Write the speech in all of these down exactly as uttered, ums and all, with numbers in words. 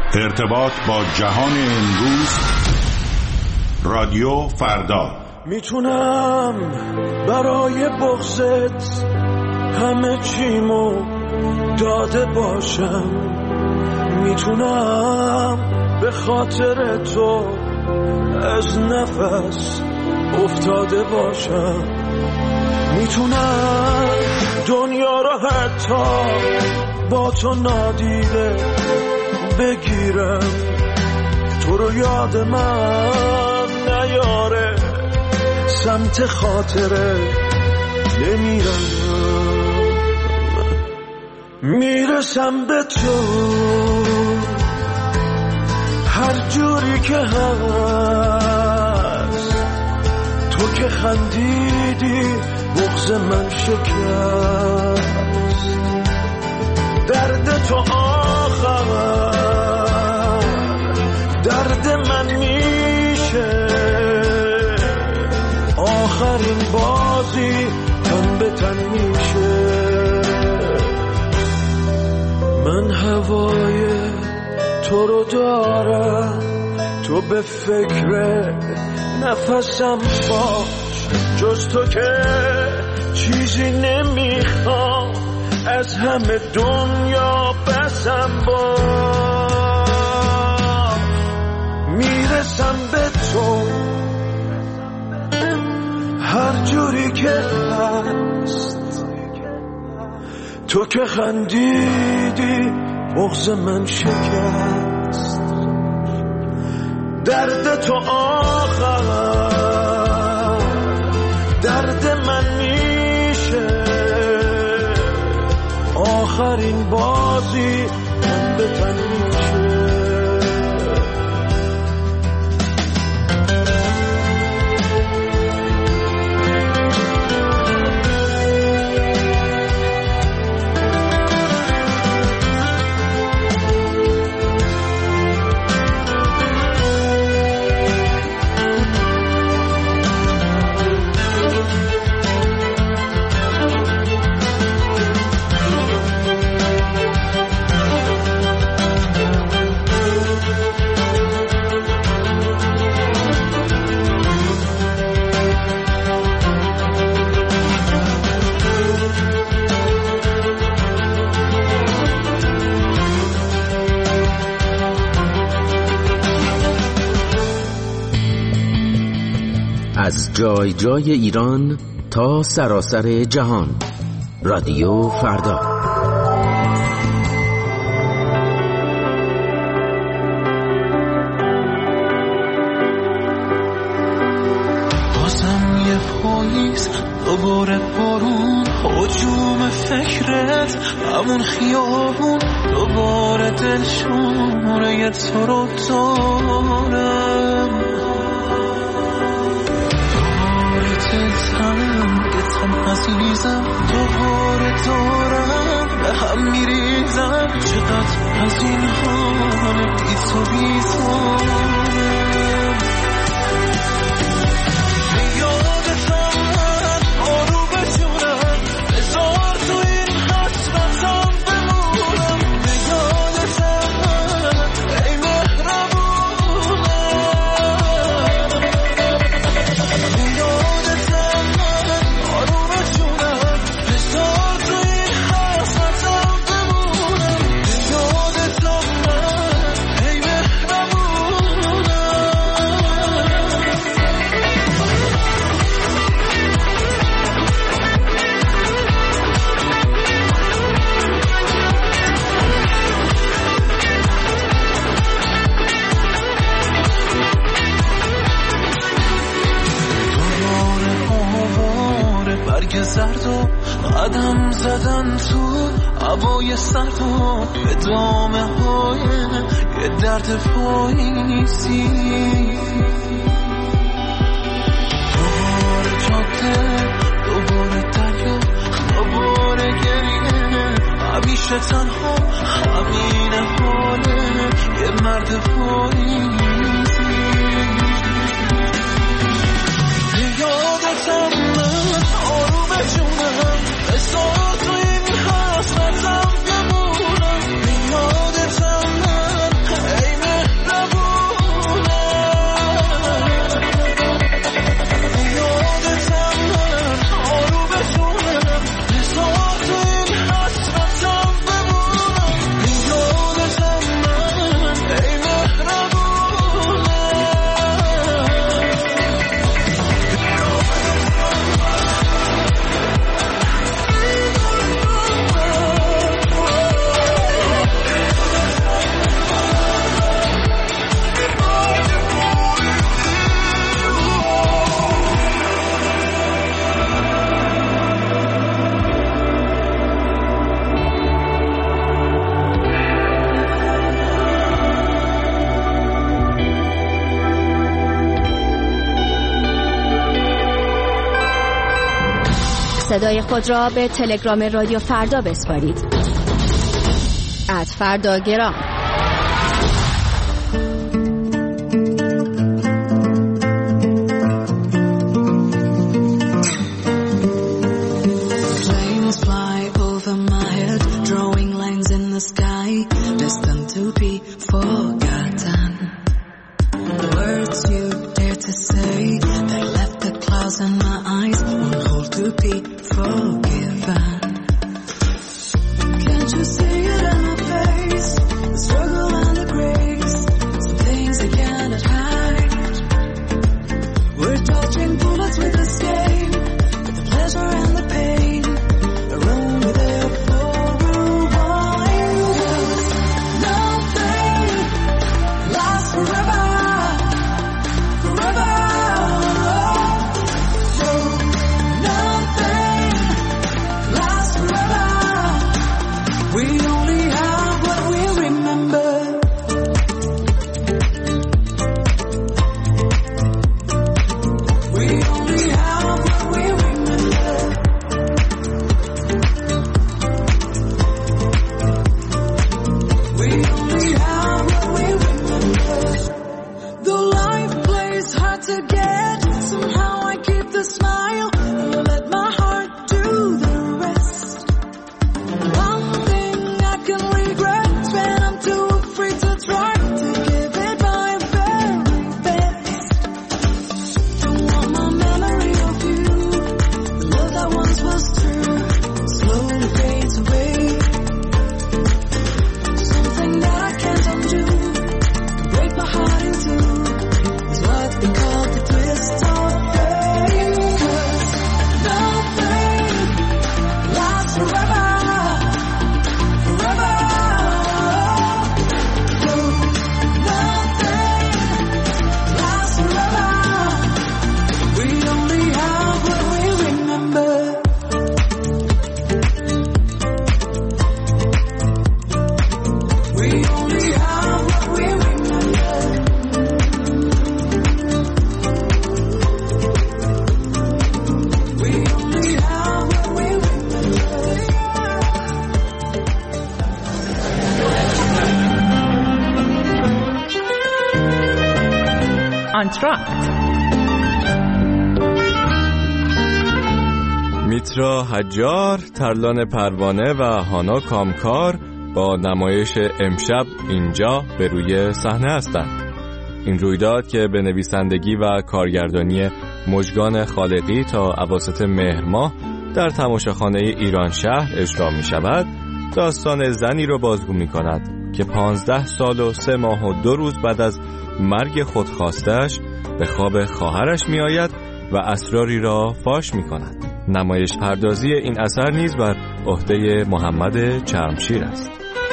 ارتباط با جهان امروز، رادیو فردا. میتونم برای بغضت همه چیمو داده باشم، میتونم به خاطر تو از نفس افتاده باشم، میتونم دنیا رو حتی با تو نادیده بگیرم، تو رو یاد من نیاره، سمت خاطره نمیرم، میرسم به تو هر جوری که هست، تو که خندیدی بغض من شکست، درد تو آخر درد من میشه، آخرین بازی تن به تن میشه، من هوای تو رو دارم، تو به فکر نفسم باش، جز تو که چیزی نمیخوام از همه دنیا بسم باش، میرسم به تو هر جوری که هست، تو که خندیدی بغض من شکست، درد تو آخر درد من میشه، آخرین بازی تن به تن میشه. از جای جای ایران تا سراسر جهان، رادیو فردا. بازم یه پاییز، دوباره بارون، هجوم فکرت، همون خیابون، دوباره دلشوره تو رو دارم، تنگتم عزیزم، دوباره دارم به هم میریزم، چقدر از این حال بی تو بیزارم، یادتم من آرو بجونم، بذار تو این حسرتم بمونم، یادتم من ای مهربونم، زرد و قدم زدن تو هوای سرد و به دامه های یه درد پاییزی، دوباره جاده، دوباره دریا، دوباره گریه، همیشه تنها، همین حاله یه مرد پاییزی، یادتم من آروم جونم، بذار تو این حسرتم بمونم، یادتم من ای صدای خود را به تلگرام رادیو فردا بسپارید. ات فرداگرام. میترا حجار، ترلان پروانه و هانا کامکار با نمایش امشب اینجا به روی صحنه هستند. این رویداد که به نویسندگی و کارگردانی مژگان خالقی تا اواسط مهر ماه در تماشاخانه ایران شهر اجرا می شود، داستان زنی را بازگو می کند که پانزده سال و سه ماه و دو روز بعد از مرگ خودخواستش به خواب خواهرش می آید و اسراری را فاش می کند. نمایش پردازی این اثر نیز بر عهده محمد چرمشیر است.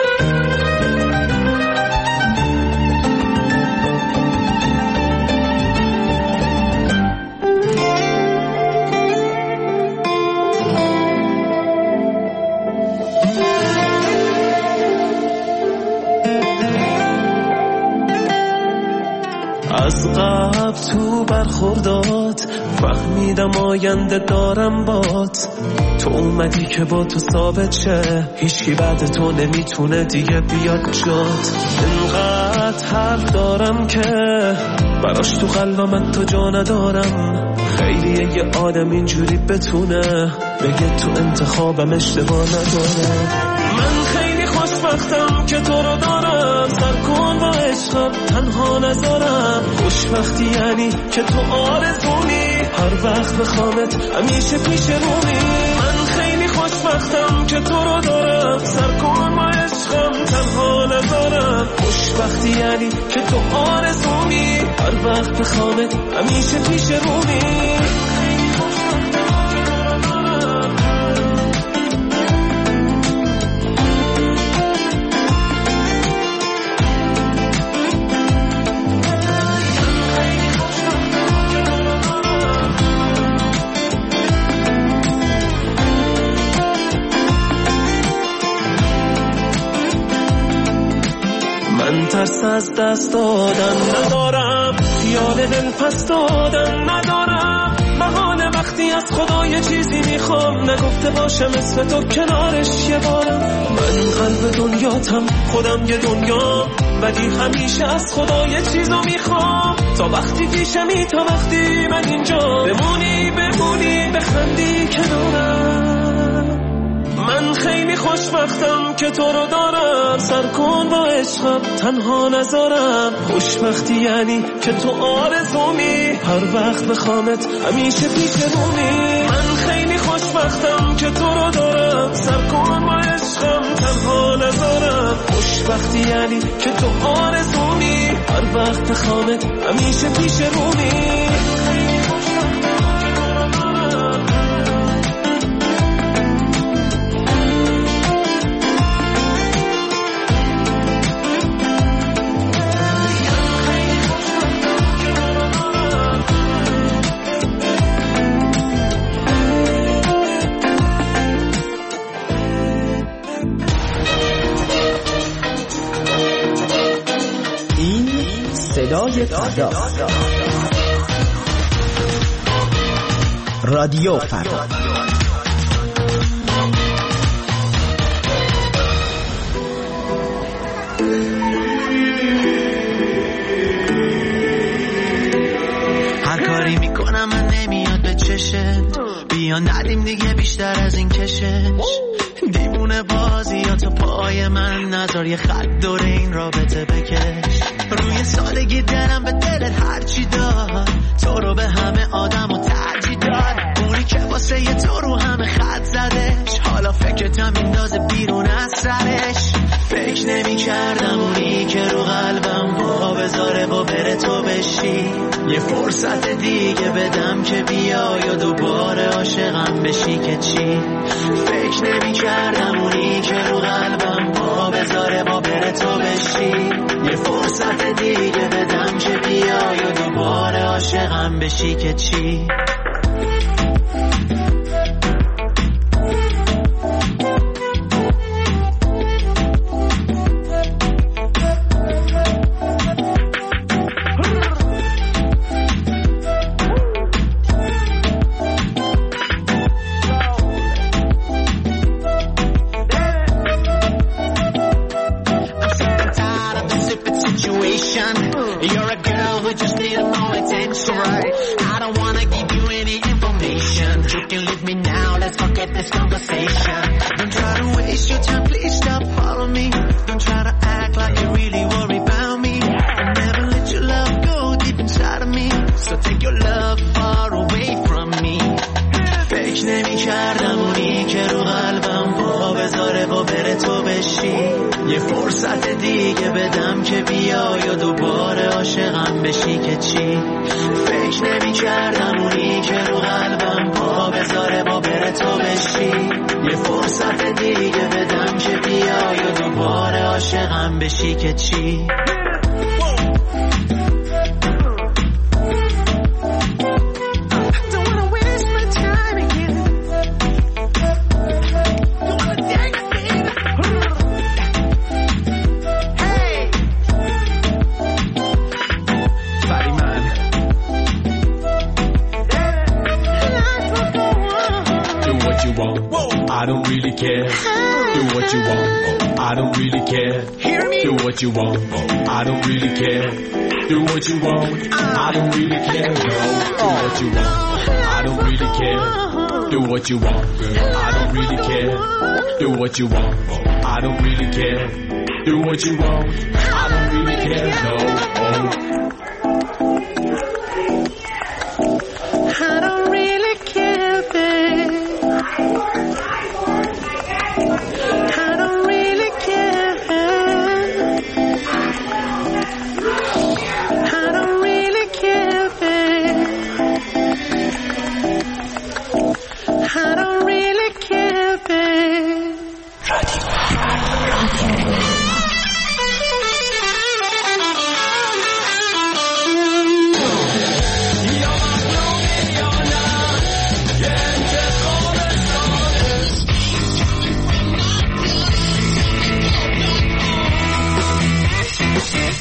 از قبل تو برخوردات فهمیدم آینده دارم بات، تو اومدی که با تو ثابت شه، هیچکی بعد تو نمیتونه دیگه بیاد جات. انقدر حرف دارم که براش تو قلبم تو جا ندارم، خیلیه یه آدم اینجوری بتونه بگه تو انتخابم اشتباه نداره. من خیلی خوشبختم که تو رو دارم، سر کن با عشقم تنها نذارم. خوشبختی یعنی که تو آرزومی، هر وقت بخوامت همیشه پیش رومی. من خیلی خوشبختم که تو رو دارم، سر کن با عشقم تنها نذارم. خوشبختی یعنی که تو آرزومی، هر وقت بخوامت همیشه پیش رومی. ترس از دست دادن ندارم، خیال دل پس دادن ندارم. بهانه وقتی از خدا یه چیزی میخوام، نگفته باشم اسم تو کنارش یه بارم. من قلب دنیاتم، خودم یه دنیا، ولی همیشه از خدا یه چیزو میخوام. تا وقتی پیشمی، تا وقتی من اینجا، بمونی بمونی بخندی کنارم. من خیلی خوشبختم که تو رو دارم، سر کن با عشقم تنها نذارم. خوشبختی یعنی که تو آرزومی، هر وقت بخوامت همیشه پیش رومی. من خیلی خوشبختم که تو رو دارم، سر کن با عشقم تنها نذارم. خوشبختی یعنی که تو آرزومی، هر وقت بخوامت همیشه پیش رومی. صدای فردا، رادیو فردا. هر کاری میکنم من نمیاد به چشت، بیا ندیم دیگه بیشتر از این کشش. دیوونه بازی یا تو پای من، نذار یه خط دور این رابطه بکش. روی سالگی دلم به دلت هرچی داد، تو رو به همه آدم و ترجیح داد. اونی که واسه یه تو رو همه خط زدش، حالا فکرتم میندازه بیرون از سرش. فکر نمی کردم اونی که رو قلبم با بذاره و بره تو بشی. یه فرصت دیگه بدم که بیای و دوباره عاشقم بشی که چی. فکر نمی کردم اونی که رو قلبم با بذاره و بره تو بشی. یه فرصت دیگه بدم که بیای و دوباره عاشقم بشی که چی. You're a girl who just needs more attention. Right. I don't wanna give you any information. You can leave me now, let's forget this conversation. Don't try to waste your time, please stop following me. Don't try to act like you really worry about me. I'll never let your love go deep inside of me. So take your love far away from me. فکر نمی کردم اونی که رو قلبم با بذاره و بره تو بشی. یه فرصت دیگه بدم که بیای و دوباره عاشقم بشی که چی. فکر نمی کردم اونی که رو قلبم با بذاره و بره تو بشی. یه فرصت دیگه بدم که بیای و دوباره عاشقم بشی که چی. I don't really care. Do what you want. I don't really care. Hear me? Do what you want. I don't really care. Do what you want. I don't really care. No. Do what you want. I don't really care. Do what you want, girl. I don't really care. Do what you want. I don't really care. Do what you want. I don't really care. No. Oh. I don't really care, babe. I don't really care. I don't really care, babe. I don't really care, babe.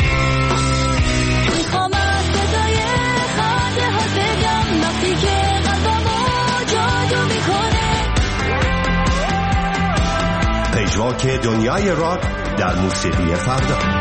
میخوام از صدای خنده ها بگم وقتی که که دنیای راک در موسیقی فردا.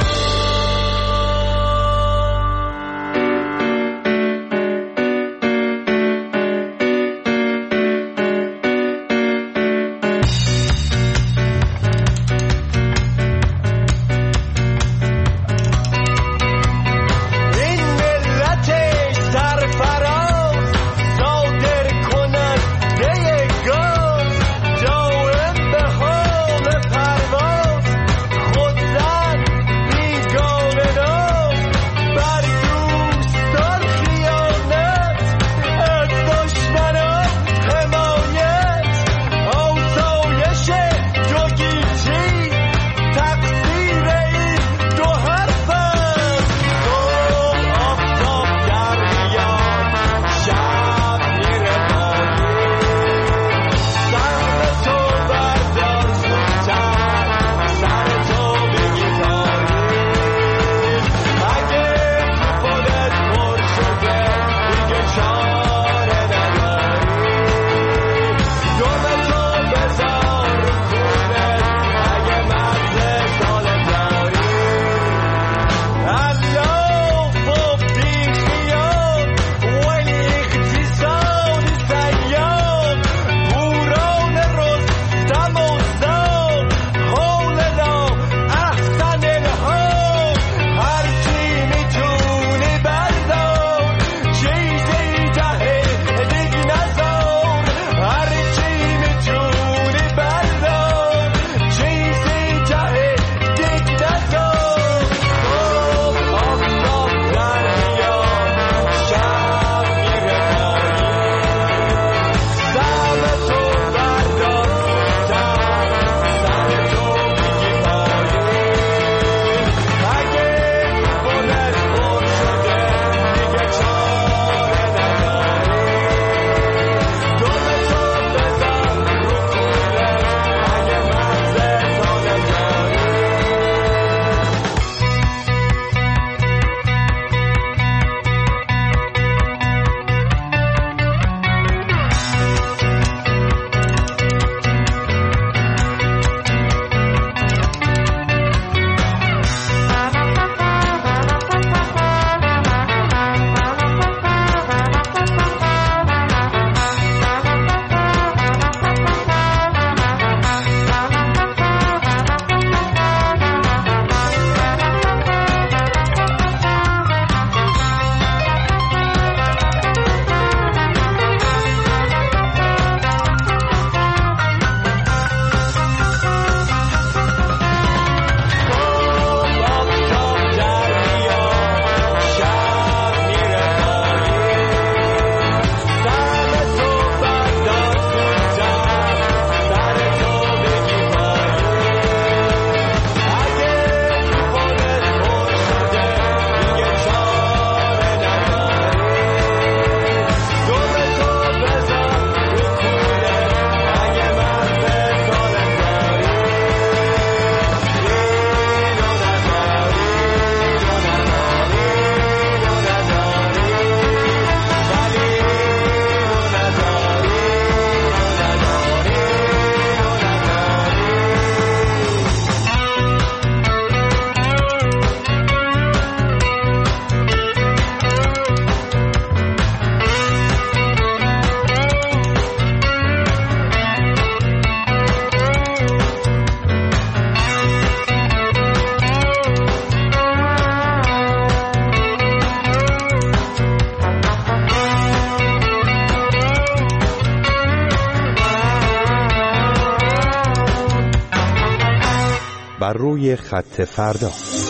بر روی خط فردا.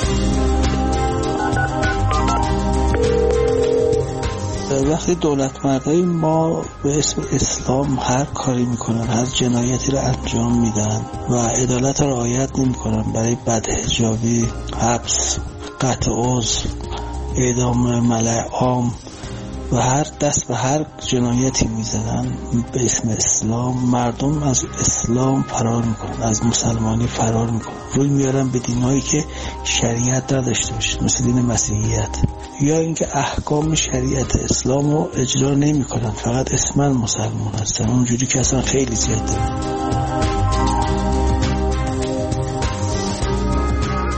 وقتی دولت مردای ما به اسم اسلام هر کاری میکنن، هر جنایتی رو انجام میدن و عدالت رو رعایت نمیکنن، برای بدحجابی، حبس، قطع عضو، اعدام ملأ عام و هر دست به هر جنایتی میزنن به اسم اسلام، مردم از اسلام فرار میکنن، از مسلمانی فرار میکنن، روی میارن به دینایی که شریعت نداشته باشه، مثل دین مسیحیت، یا اینکه احکام شریعت اسلام رو اجرا نمیکنن، فقط اسمن مسلمان هستن، اونجوری که اصلا خیلی زیاده.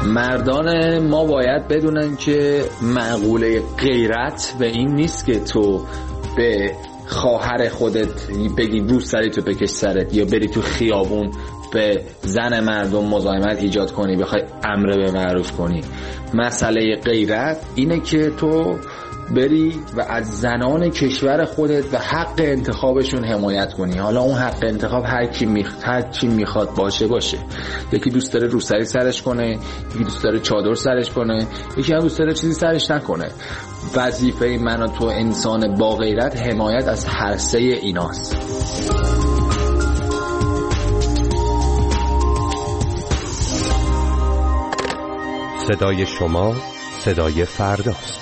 مردان ما باید بدونن که مقوله غیرت به این نیست که تو به خواهر خودت بگی بوس سری تو بکش سرت، یا بری تو خیابون به زن مردم مزاحمت ایجاد کنی، بخوای امر به معروف کنی. مسئله غیرت اینه که تو بری و از زنان کشور خودت و حق انتخابشون حمایت کنی. حالا اون حق انتخاب هر کی میخواد هر کی میخواد باشه باشه. یکی دوست داره روسری سرش کنه، یکی دوست داره چادر سرش کنه، یکی هم دوست داره چیزی سرش نکنه. وظیفه من و تو انسان با غیرت حمایت از هر سه ایناست. صدای شما صدای فرداست.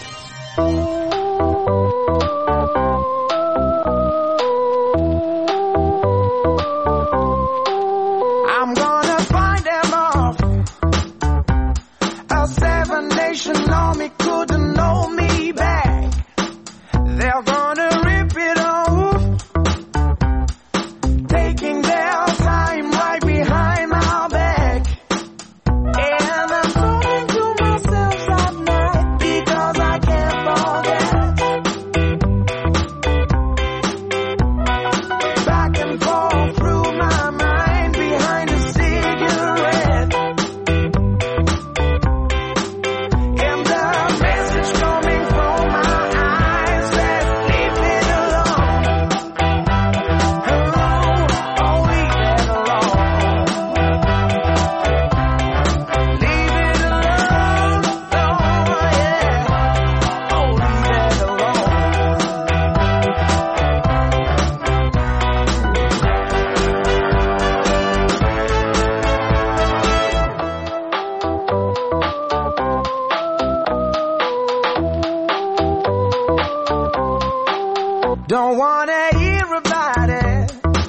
Don't wanna hear about it.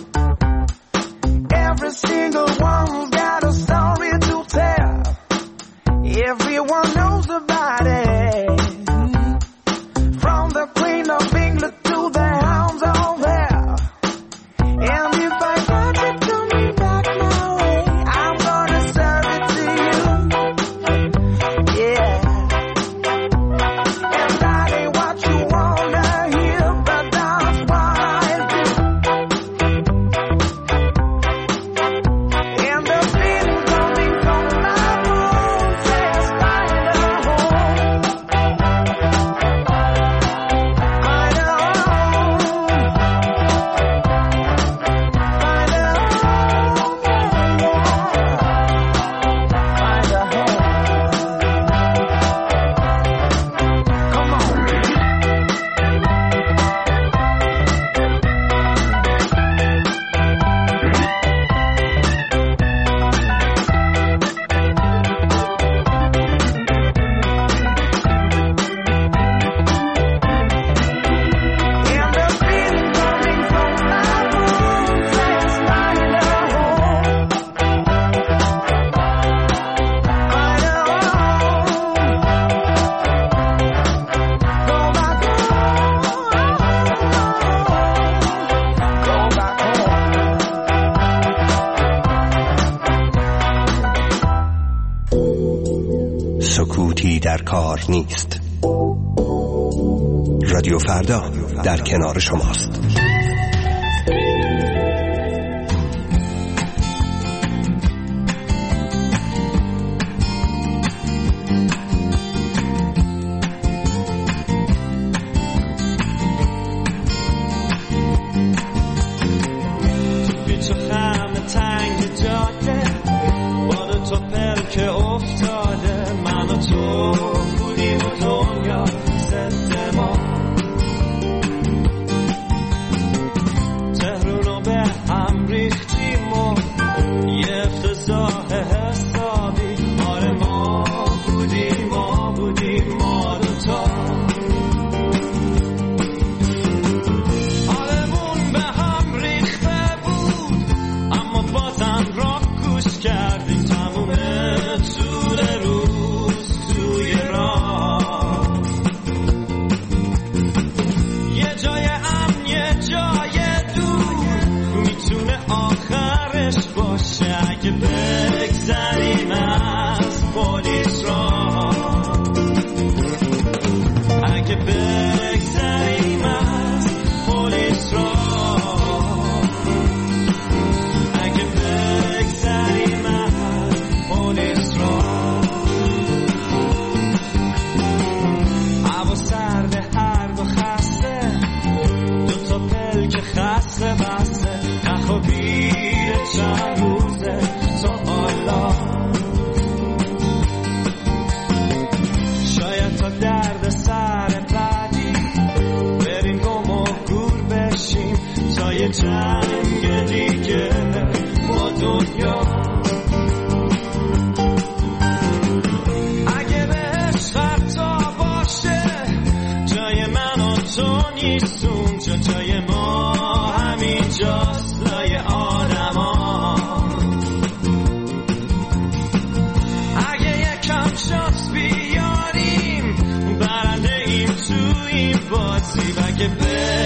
Every single one's got a story to tell. Everyone knows about it. From the Queen of England to the hounds of hell. And if I find it coming back my way, I'm gonna serve it to you. Yeah. And that ain't what you wanna hear, but that's what I do. And the feeling coming from my bones says find a home. Find a home. Find a home, yeah, yeah. Find a home. Come on. And the feeling coming from my bones says find a home. Find a home. Go back home. Go back home. سکوتی در کار نیست. رادیو فردا در کنار شماست. توی تو خم تنگ جاده بار تو پلک افتاده من و تو بودیم و دنیا ضد ما نیست اونجا جای ما، همین جاست لای آدما. اگه یکم شانس بیاریم برنده ایم تو این بازی، و اگه